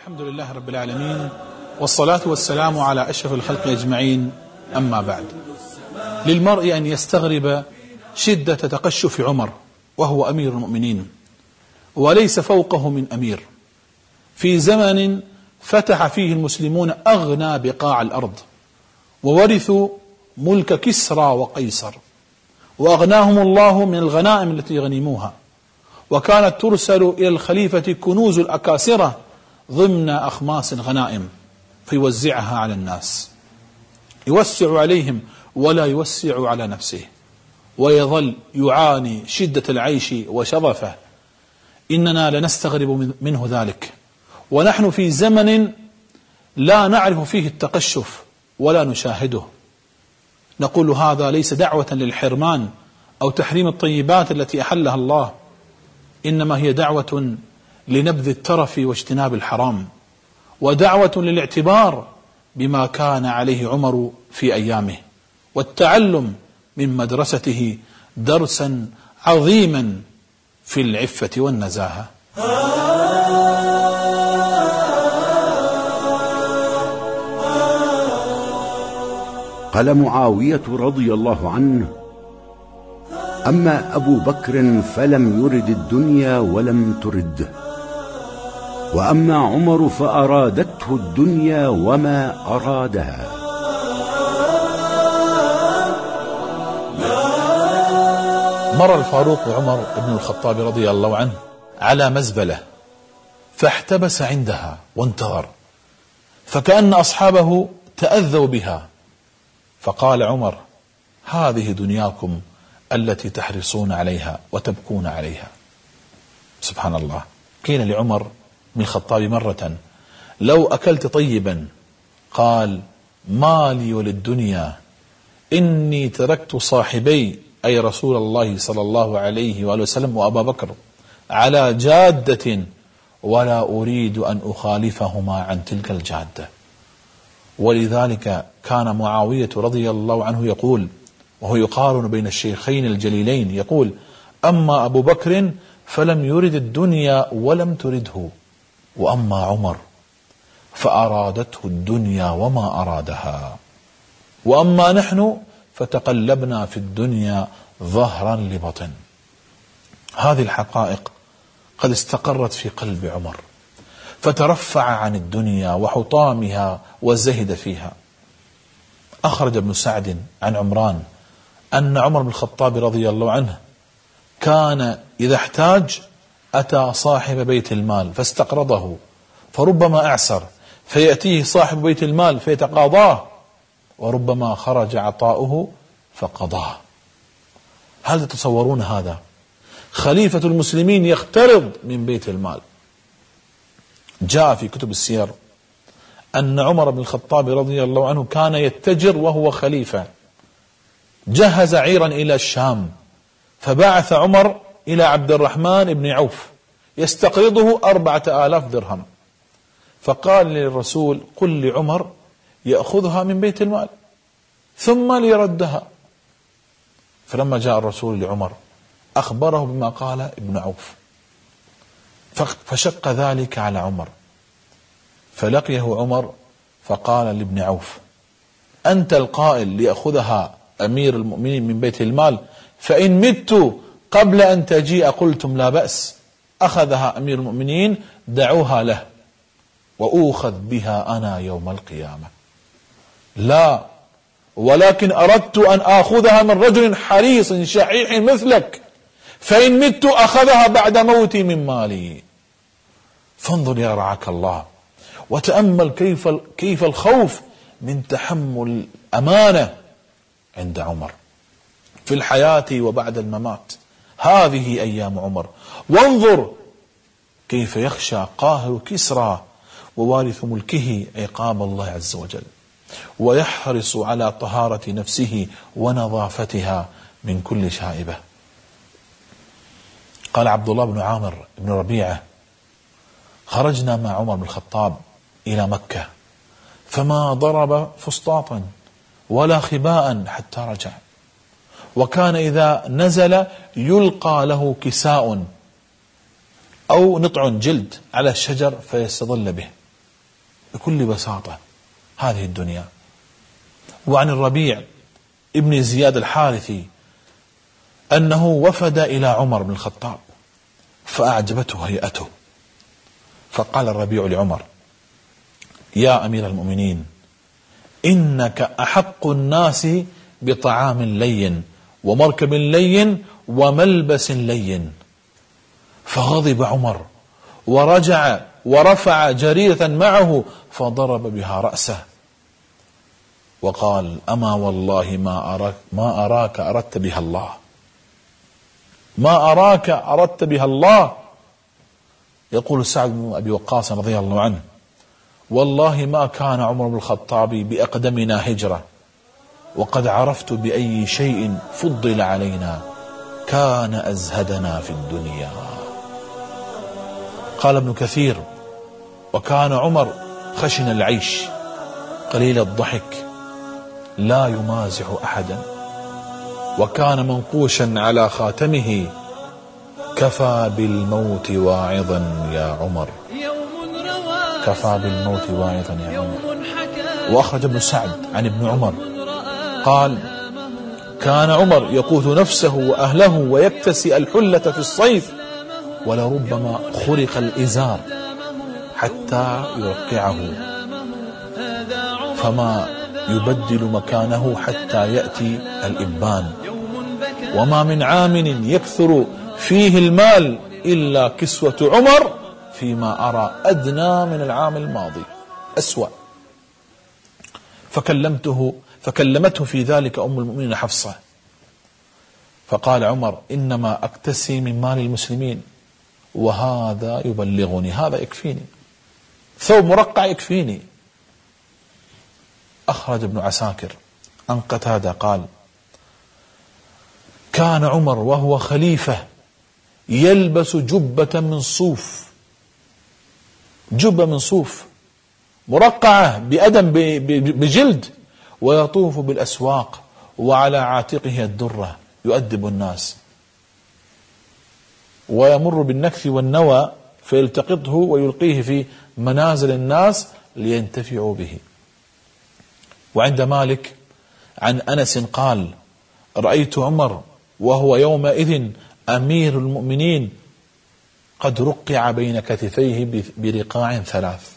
الحمد لله رب العالمين، والصلاة والسلام على أشرف الخلق أجمعين، أما بعد. للمرء أن يستغرب شدة تقشف عمر وهو أمير المؤمنين، وليس فوقه من أمير، في زمن فتح فيه المسلمون أغنى بقاع الأرض، وورثوا ملك كسرى وقيصر، وأغناهم الله من الغنائم التي غنموها، وكانت ترسل إلى الخليفة كنوز الأكاسرة ضمن أخماس الغنائم فيوزعها على الناس، يوسع عليهم ولا يوسع على نفسه، ويظل يعاني شدة العيش وشظفه. إننا لنستغرب منه ذلك، ونحن في زمن لا نعرف فيه التقشف ولا نشاهده. نقول هذا ليس دعوة للحرمان أو تحريم الطيبات التي أحلها الله، إنما هي دعوة لنبذ الترف واجتناب الحرام، ودعوة للاعتبار بما كان عليه عمر في أيامه، والتعلم من مدرسته درسا عظيما في العفة والنزاهة. قال معاوية رضي الله عنه: أما أبو بكر فلم يرد الدنيا ولم ترده، وأما عمر فأرادته الدنيا وما أرادها. مر الفاروق عمر بن الخطاب رضي الله عنه على مزبلة فاحتبس عندها وانتظر، فكأن أصحابه تأذوا بها، فقال عمر: هذه دنياكم التي تحرصون عليها وتبكون عليها. سبحان الله. قيل لعمر بن الخطاب مرة: لو أكلت طيبا؟ قال: ما لي وللدنيا، إني تركت صاحبي أي رسول الله صلى الله عليه وآله وسلم وأبا بكر على جادة، ولا أريد أن أخالفهما عن تلك الجادة. ولذلك كان معاوية رضي الله عنه يقول، وهو يقارن بين الشيخين الجليلين، يقول: أما أبو بكر فلم يرد الدنيا ولم ترده، وأما عمر فأرادته الدنيا وما أرادها، وأما نحن فتقلبنا في الدنيا ظهرا لبطن. هذه الحقائق قد استقرت في قلب عمر، فترفع عن الدنيا وحطامها وزهد فيها. أخرج ابن سعد عن عمران أن عمر بن الخطاب رضي الله عنه كان إذا احتاج أتى صاحب بيت المال فاستقرضه، فربما أعسر فيأتيه صاحب بيت المال فيتقاضاه، وربما خرج عطاؤه فقضاه. هل تتصورون هذا؟ خليفة المسلمين يقترض من بيت المال. جاء في كتب السير أن عمر بن الخطاب رضي الله عنه كان يتجر وهو خليفة، جهز عيرا إلى الشام، فبعث عمر إلى عبد الرحمن بن عوف يستقرضه 4000 درهم، فقال للرسول: قل لعمر يأخذها من بيت المال ثم ليردها. فلما جاء الرسول لعمر أخبره بما قال ابن عوف، فشق ذلك على عمر، فلقيه عمر فقال لابن عوف: أنت القائل ليأخذها أمير المؤمنين من بيت المال، فإن مت قبل أن تجيء قلتم لا بأس، أخذها أمير المؤمنين، دعوها له وأوخذ بها أنا يوم القيامة. لا، ولكن أردت أن آخذها من رجل حريص شحيح مثلك، فإن مت أخذها بعد موتي من مالي. فانظر يا رعاك الله، وتأمل كيف الخوف من تحمل الأمانة عند عمر في الحياة وبعد الممات. هذه أيام عمر، وانظر كيف يخشى قاهر كسرى ووارث ملكه عقاب الله عز وجل، ويحرص على طهارة نفسه ونظافتها من كل شائبة. قال عبد الله بن عامر بن ربيعة: خرجنا مع عمر بن الخطاب إلى مكة، فما ضرب فسطاطا ولا خباء حتى رجع، وكان إذا نزل يلقى له كساء أو نطع جلد على الشجر فيستظل به، بكل بساطة هذه الدنيا. وعن الربيع ابن زياد الحارثي أنه وفد إلى عمر بن الخطاب فأعجبته هيئته، فقال الربيع لعمر: يا أمير المؤمنين، إنك أحق الناس بطعام لين ومركب لين وملبس لين. فغضب عمر ورجع ورفع جريدة معه فضرب بها رأسه وقال: أما والله ما أراك أردت بها الله، ما أراك أردت بها الله. يقول سعد بن أبي وقاص رضي الله عنه: والله ما كان عمر بن الخطاب بأقدمنا هجرة، وقد عرفت بأي شيء فضل علينا، كان أزهدنا في الدنيا. قال ابن كثير: وكان عمر خشن العيش قليل الضحك لا يمازح أحدا، وكان منقوشا على خاتمه: كفى بالموت واعظا يا عمر، كفى بالموت واعظا يا عمر. وأخرج ابن سعد عن ابن عمر قال: كان عمر يقوت نفسه وأهله ويكتسي الحلة في الصيف، ولربما خرق الإزار حتى يرقعه فما يبدل مكانه حتى يأتي الإبان، وما من عام يكثر فيه المال إلا كسوة عمر فيما أرى أدنى من العام الماضي أسوأ. فكلمته في ذلك أم المؤمنين حفصة، فقال عمر: إنما أكتسي من مال المسلمين وهذا يبلغني، هذا يكفيني، ثوب مرقع يكفيني. أخرج ابن عساكر عن قتادة قال: كان عمر وهو خليفة يلبس جبة من صوف، جبة من صوف مرقعة بأدم بجلد، ويطوف بالأسواق وعلى عاتقه الدرة يؤدب الناس، ويمر بالنكث والنوى فيلتقطه ويلقيه في منازل الناس لينتفعوا به. وعند مالك عن أنس قال: رأيت عمر وهو يومئذ أمير المؤمنين قد رقع بين كتفيه برقاع ثلاث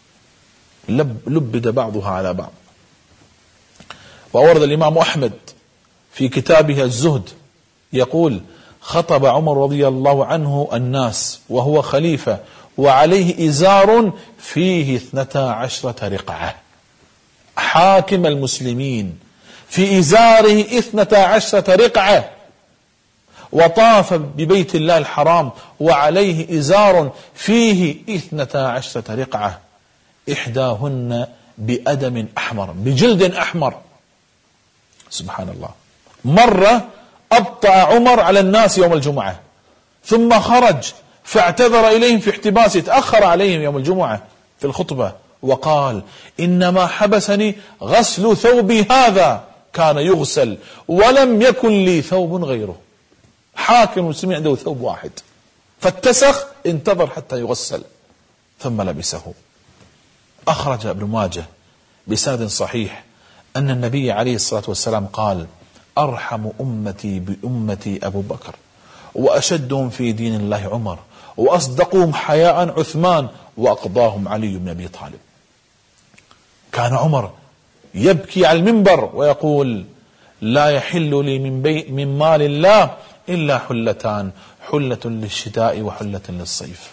لبد بعضها على بعض. وأورد الإمام أحمد في كتابه الزهد يقول: خطب عمر رضي الله عنه الناس وهو خليفة وعليه إزار فيه 12 رقعة، حاكم المسلمين في إزاره 12 رقعة، وطاف ببيت الله الحرام وعليه إزار فيه 12 رقعة، إحداهن بأدم أحمر، بجلد أحمر. سبحان الله. مرة أبطأ عمر على الناس يوم الجمعة، ثم خرج فاعتذر إليهم في احتباسه، تأخر عليهم يوم الجمعة في الخطبة وقال: إنما حبسني غسل ثوبي هذا، كان يغسل ولم يكن لي ثوب غيره. حاكم المسلمين عنده ثوب واحد فاتسخ، انتظر حتى يغسل ثم لبسه. أخرج ابن ماجه بسند صحيح أن النبي عليه الصلاة والسلام قال: أرحم أمتي بأمتي أبو بكر، وأشدهم في دين الله عمر، وأصدقهم حياء عثمان، وأقضاهم علي بن أبي طالب. كان عمر يبكي على المنبر ويقول: لا يحل لي من مال الله إلا حلتان، حلة للشتاء وحلة للصيف.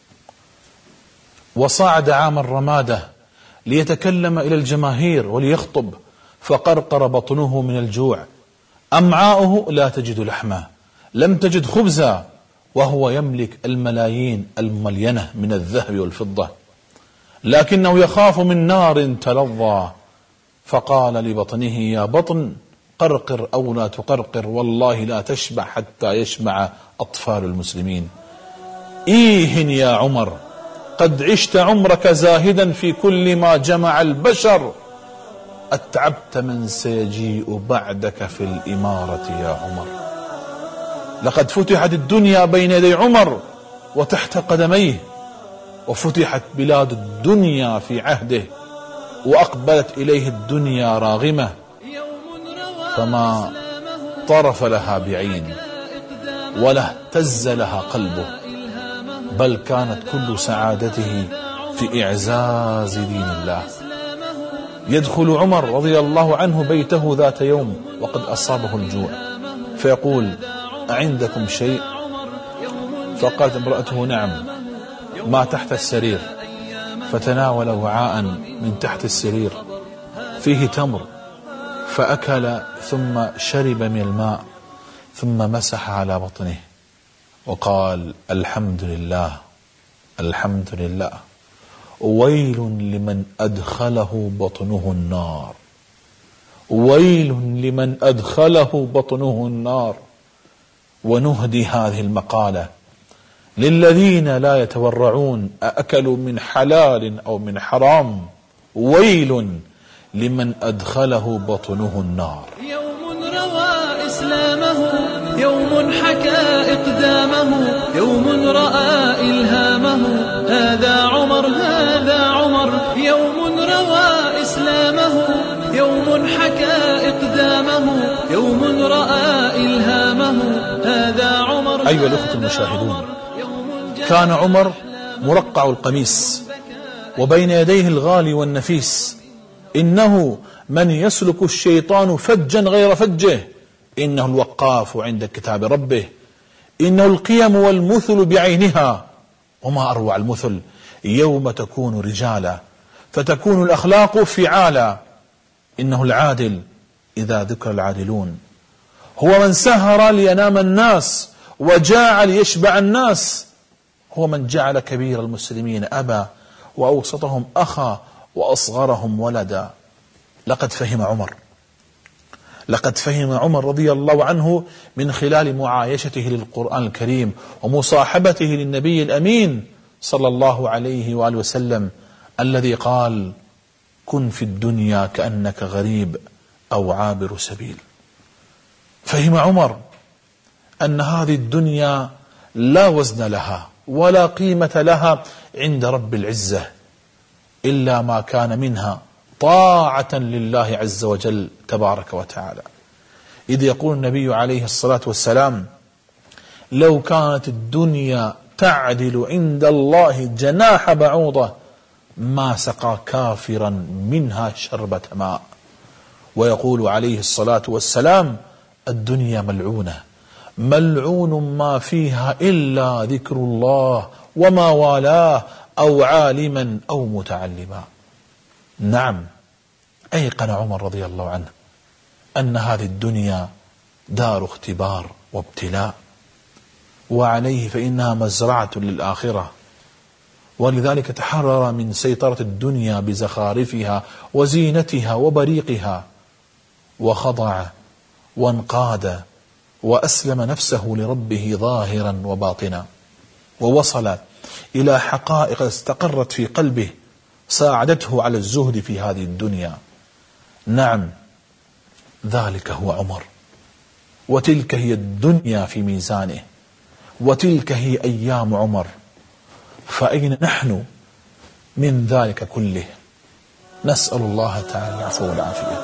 وصعد عام الرمادة ليتكلم إلى الجماهير وليخطب، فقرقر بطنه من الجوع، أمعاؤه لا تجد لحما، لم تجد خبزا، وهو يملك الملايين الملينة من الذهب والفضة، لكنه يخاف من نار تلظى، فقال لبطنه: يا بطن قرقر أو لا تقرقر، والله لا تشبع حتى يشبع أطفال المسلمين. إيه يا عمر، قد عشت عمرك زاهدا في كل ما جمع البشر، أتعبت من سيجيء بعدك في الإمارة يا عمر. لقد فتحت الدنيا بين يدي عمر وتحت قدميه، وفتحت بلاد الدنيا في عهده، وأقبلت إليه الدنيا راغمة، فما طرف لها بعين ولا اهتز لها قلبه، بل كانت كل سعادته في إعزاز دين الله. يدخل عمر رضي الله عنه بيته ذات يوم وقد أصابه الجوع، فيقول: أعندكم شيء؟ فقالت امرأته: نعم، ما تحت السرير. فتناول وعاء من تحت السرير فيه تمر، فأكل ثم شرب من الماء، ثم مسح على بطنه وقال: الحمد لله، الحمد لله، ويل لمن أدخله بطنه النار، ويل لمن أدخله بطنه النار. ونهدي هذه المقالة للذين لا يتورعون أأكلوا من حلال أو من حرام، ويل لمن أدخله بطنه النار. يوم روى إسلامه، يوم حكى إقدامه، يوم رأى إلهامه، هذا عمر، هذا عمر. يوم روى إسلامه، يوم حكى إقدامه، يوم رأى إلهامه، هذا عمر. أيها الأخوة المشاهدون، كان عمر مرقع القميص وبين يديه الغالي والنفيس، إنه من يسلك الشيطان فجا غير فجه، إنه الوقاف عند كتاب ربه، إنه القيم والمثل بعينها، وما أروع المثل يوم تكون رجالا فتكون الأخلاق فعالا. إنه العادل إذا ذكر العادلون، هو من سهر لينام الناس وجاع ليشبع الناس، هو من جعل كبير المسلمين أبا وأوسطهم أخا وأصغرهم ولدا. لقد فهم عمر رضي الله عنه من خلال معايشته للقرآن الكريم ومصاحبته للنبي الأمين صلى الله عليه وآله وسلم، الذي قال: كن في الدنيا كأنك غريب أو عابر سبيل. فهم عمر أن هذه الدنيا لا وزن لها ولا قيمة لها عند رب العزة إلا ما كان منها طاعة لله عز وجل تبارك وتعالى. إذ يقول النبي عليه الصلاة والسلام: لو كانت الدنيا تعدل عند الله جناح بعوضة ما سقى كافرا منها شربة ماء. ويقول عليه الصلاة والسلام: الدنيا ملعونة، ملعون ما فيها إلا ذكر الله وما والاه أو عالما أو متعلما. نعم، أيقن عمر رضي الله عنه أن هذه الدنيا دار اختبار وابتلاء، وعليه فإنها مزرعة للآخرة، ولذلك تحرر من سيطرة الدنيا بزخارفها وزينتها وبريقها، وخضع وانقاد وأسلم نفسه لربه ظاهرا وباطنا، ووصل إلى حقائق استقرت في قلبه ساعدته على الزهد في هذه الدنيا. نعم، ذلك هو عمر، وتلك هي الدنيا في ميزانه، وتلك هي أيام عمر. فأين نحن من ذلك كله؟ نسأل الله تعالى العفو والعافية.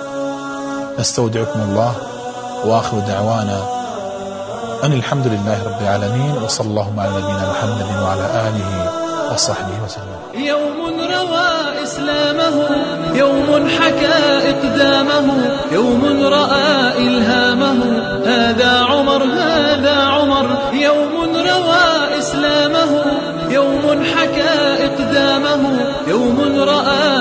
نستودعكم الله، وآخر دعوانا أن الحمد لله رب العالمين، وصلى الله على نبينا محمد وعلى آله وصحبه وسلم. يوم روى إسلامه، يوم حكى إقدامه، يوم رأى إلهامه، هذا عمر، هذا عمر. يوم روى إسلامه، يوم حكى إقدامه، يوم رأى